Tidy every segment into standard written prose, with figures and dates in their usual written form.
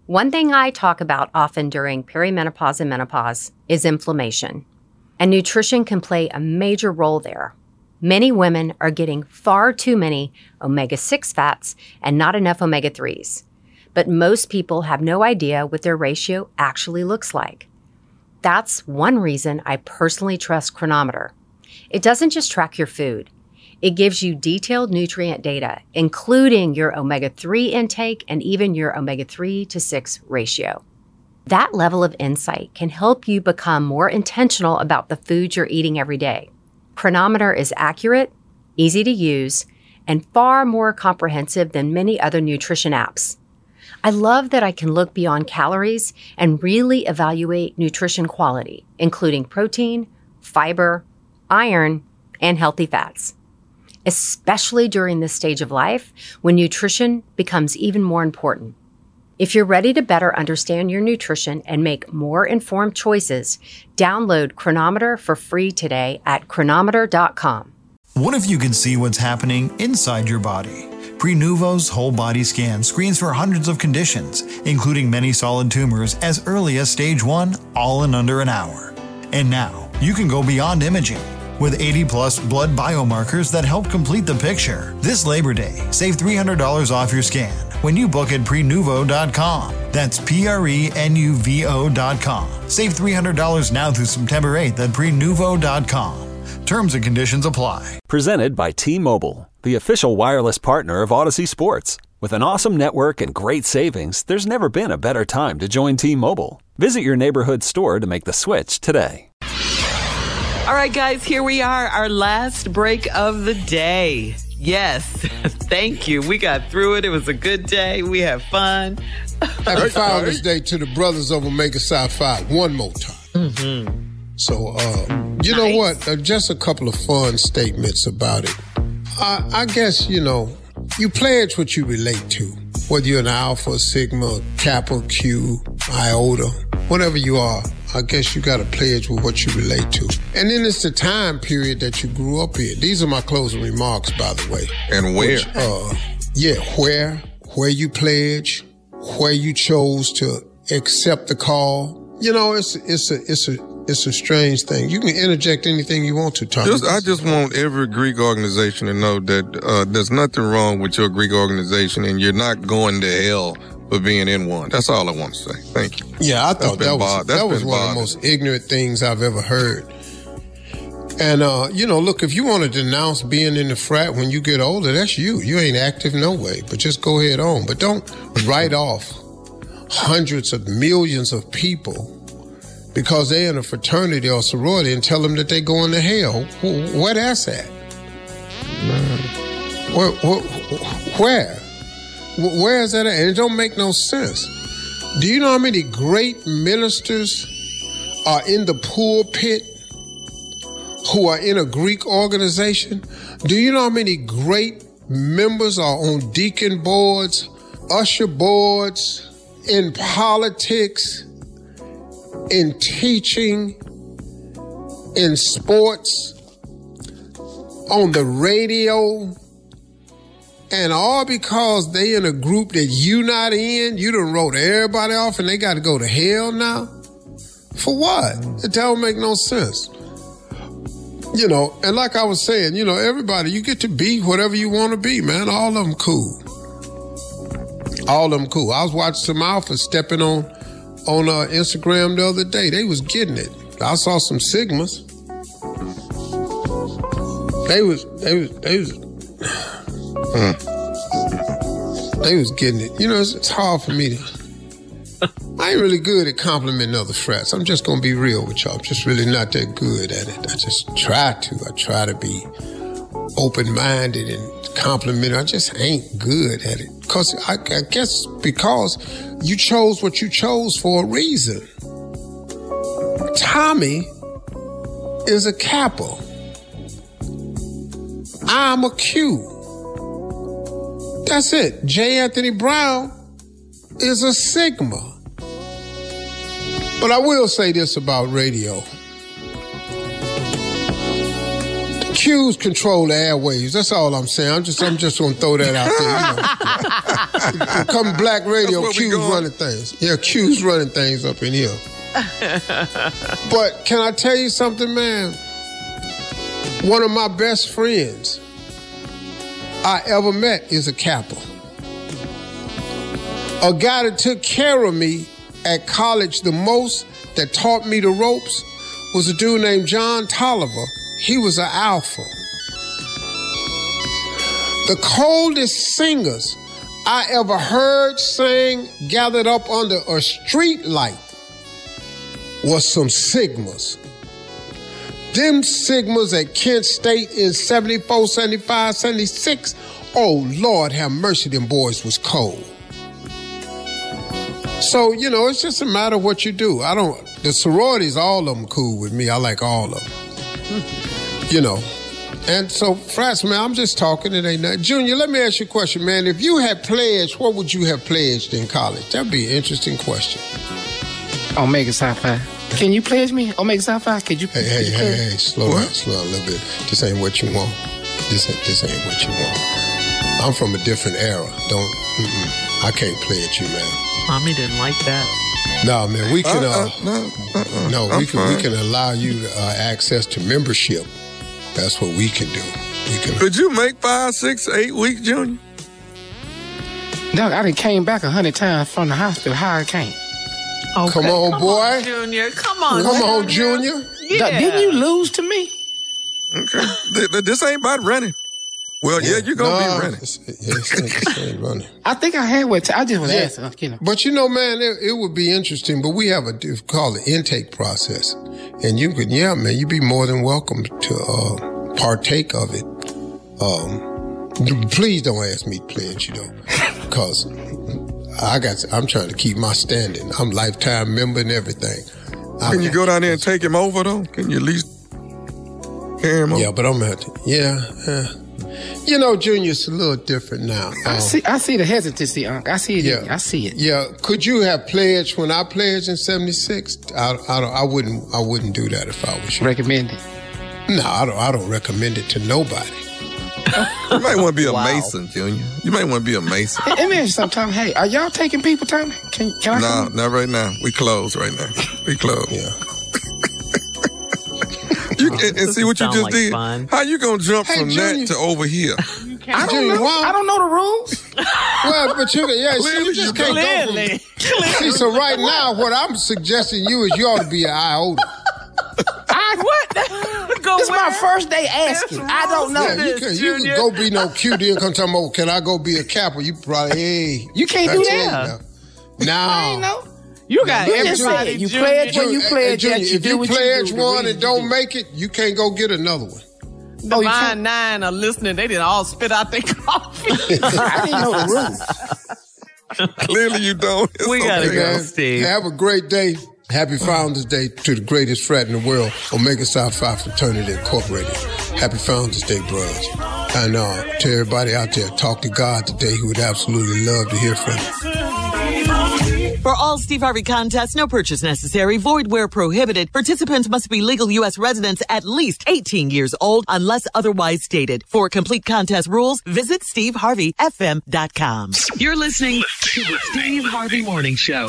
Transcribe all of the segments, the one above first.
One thing I talk about often during perimenopause and menopause is inflammation, and nutrition can play a major role there. Many women are getting far too many omega-6 fats and not enough omega-3s, but most people have no idea what their ratio actually looks like. That's one reason I personally trust Cronometer. It doesn't just track your food. It gives you detailed nutrient data, including your omega-3 intake and even your omega-3 to 6 ratio. That level of insight can help you become more intentional about the foods you're eating every day. Cronometer is accurate, easy to use, and far more comprehensive than many other nutrition apps. I love that I can look beyond calories and really evaluate nutrition quality, including protein, fiber, iron, and healthy fats, especially during this stage of life when nutrition becomes even more important. If you're ready to better understand your nutrition and make more informed choices, download Cronometer for free today at cronometer.com. What if you could see what's happening inside your body? Prenuvo's whole body scan screens for hundreds of conditions, including many solid tumors as early as stage 1, all in under an hour. And now, you can go beyond imaging. With 80-plus blood biomarkers that help complete the picture. This Labor Day, save $300 off your scan when you book at Prenuvo.com. That's Prenuvo.com. Save $300 now through September 8th at Prenuvo.com. Terms and conditions apply. Presented by T-Mobile, the official wireless partner of Odyssey Sports. With an awesome network and great savings, there's never been a better time to join T-Mobile. Visit your neighborhood store to make the switch today. All right, guys, here we are, our last break of the day. Yes, thank you. We got through it. It was a good day. We had fun. Happy Father's Day to the brothers of Omega Psi Phi one more time. Mm-hmm. So, you know what? Just a couple of fun statements about it. I guess, you pledge what you relate to. Whether you're an Alpha, Sigma, Kappa, Q, Iota, whatever you are, I guess you got to pledge with what you relate to. And then it's the time period that you grew up in. These are my closing remarks, by the way. And where? Where you pledge, where you chose to accept the call. It's a strange thing. You can interject anything you want to, Tommy. I just want every Greek organization to know that there's nothing wrong with your Greek organization, and you're not going to hell for being in one. That's all I want to say. Thank you. Yeah, I thought that was one of the most ignorant things I've ever heard. And, look, if you want to denounce being in the frat when you get older, that's you. You ain't active no way, but just go ahead on. But don't write off hundreds of millions of people because they're in a fraternity or sorority and tell them that they're going to hell. Where that's at? Where? Where is that at? And it don't make no sense. Do you know how many great ministers are in the pulpit who are in a Greek organization? Do you know how many great members are on deacon boards, usher boards, in politics, in teaching, in sports, on the radio? And all because they in a group that you not in, you done wrote everybody off and they got to go to hell now? For what? It don't make no sense. And like I was saying, everybody, you get to be whatever you want to be, man. All of them cool. All of them cool. I was watching some alphas stepping on Instagram the other day. They was getting it. I saw some Sigmas. They was getting it. It's hard for me to... I ain't really good at complimenting other frats. I'm just going to be real with y'all. I'm just really not that good at it. I just try to. I try to be open-minded and compliment. I just ain't good at it. I guess because you chose what you chose for a reason. Tommy is a Kappa. I'm a Q. That's it. J. Anthony Brown is a Sigma. But I will say this about radio. The Q's control the airwaves. That's all I'm saying. I'm just gonna throw that out there. You know. Come Black Radio, Q's running things. Yeah, Q's running things up in here. But can I tell you something, man? One of my best friends I ever met is a Kappa. A guy that took care of me at college the most, that taught me the ropes, was a dude named John Tolliver. He was an alpha. The coldest singers I ever heard sing gathered up under a street light was some Sigmas. Them Sigmas at Kent State in 74, 75, 76, oh, Lord have mercy, them boys was cold. So, you know, it's just a matter of what you do. The sororities, all of them cool with me. I like all of them. You know. And so, frats, man, I'm just talking. It ain't nothing. Junior, let me ask you a question, man. If you had pledged, what would you have pledged in college? That'd be an interesting question. Omega Psi Phi. Can you pledge me? Omega Psi Phi? Could you? Hey, slow down a little bit. This ain't what you want. This ain't what you want. I'm from a different era. I can't pledge you, man. Tommy didn't like that. No, man, we can. We can allow you access to membership. That's what we can do. Could you make 5, 6, 8 weeks, Junior? Doug, I done came back 100 times from the hospital. How I came? Okay. Come on, boy. Junior. Come on, Junior. Yeah. Doug, didn't you lose to me? Okay. This ain't about running. Well, yeah, you're going to be running. This ain't running. I think I had one. I just was asking. You know. But, you know, man, it would be interesting. But we have it's called an intake process. And you could, man, you'd be more than welcome to partake of it. Please don't ask me to pledge, you know, because I'm trying to keep my standing. I'm lifetime member and everything. Can you go down there and take him over, though? Can you at least carry him over? Yeah, but I'm going to have to, You know, Junior, it's a little different now. I see the hesitancy, Unc. I see it. Yeah. I see it. Yeah. Could you have pledged when I pledged in 76? I wouldn't do that if I was you. Recommend it? No, I don't recommend it to nobody. You might want to be a Mason, Junior. You might want to be a Mason. Let me ask you something, Tommy. Hey, are y'all taking people, Tommy? Can I No, not right now. We close right now. We close. Yeah. And see what you just did. Fun. How you gonna jump from Junior. that to over here? I don't know the rules. Well, but you just can't Clearly. See, so right now, what I'm suggesting you is you ought to be an iota. Go This is my first day asking. I don't know. Yeah, you can go be no Q, then come tell me, can I go be a Kappa? You probably, hey. You can't do that. No. I ain't know. You got everybody. You pledge when you pledge. If you pledge one and don't make it, you can't go get another one. The Line 9 are listening. They didn't all spit out their coffee. I didn't know the rules. Clearly you don't. We gotta go, Man, Steve. have a great day. Happy Founders Day to the greatest frat in the world, Omega Psi Phi Fraternity Incorporated. Happy Founders Day, bros. And to everybody out there, talk to God today who would absolutely love to hear from you. For all Steve Harvey contests, no purchase necessary, void where prohibited. Participants must be legal U.S. residents at least 18 years old unless otherwise stated. For complete contest rules, visit SteveHarveyFM.com. You're listening to the Steve Harvey Morning Show.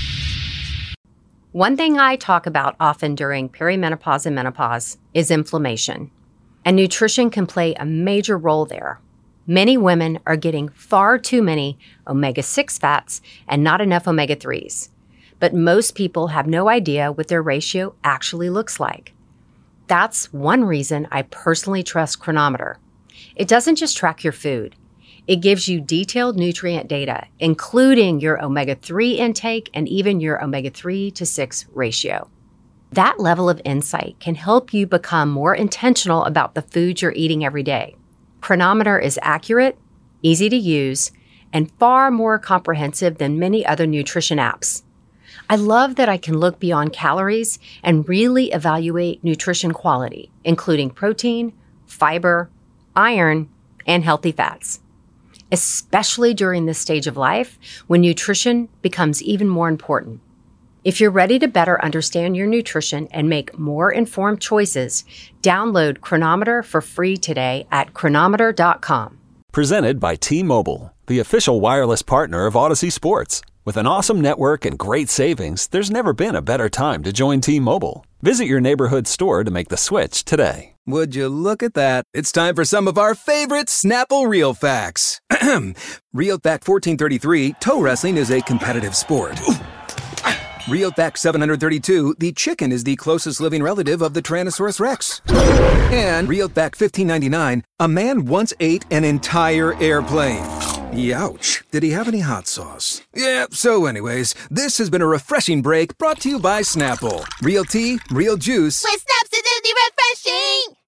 One thing I talk about often during perimenopause and menopause is inflammation. And nutrition can play a major role there. Many women are getting far too many omega-6 fats and not enough omega-3s. But most people have no idea what their ratio actually looks like. That's one reason I personally trust Cronometer. It doesn't just track your food. It gives you detailed nutrient data, including your omega-3 intake and even your omega-3 to 6 ratio. That level of insight can help you become more intentional about the food you're eating every day. Cronometer is accurate, easy to use, and far more comprehensive than many other nutrition apps. I love that I can look beyond calories and really evaluate nutrition quality, including protein, fiber, iron, and healthy fats. Especially during this stage of life when nutrition becomes even more important. If you're ready to better understand your nutrition and make more informed choices, download Chronometer for free today at Chronometer.com. Presented by T-Mobile, the official wireless partner of Odyssey Sports. With an awesome network and great savings, there's never been a better time to join T-Mobile. Visit your neighborhood store to make the switch today. Would you look at that? It's time for some of our favorite Snapple Real Facts. Real Fact 1433, toe wrestling is a competitive sport. Real Fact 732, the chicken is the closest living relative of the Tyrannosaurus Rex. And Real Fact 1599, a man once ate an entire airplane. Youch. Did he have any hot sauce? Yeah, so anyways, this has been a refreshing break brought to you by Snapple. Real tea, real juice. With Snap's acidity refreshing!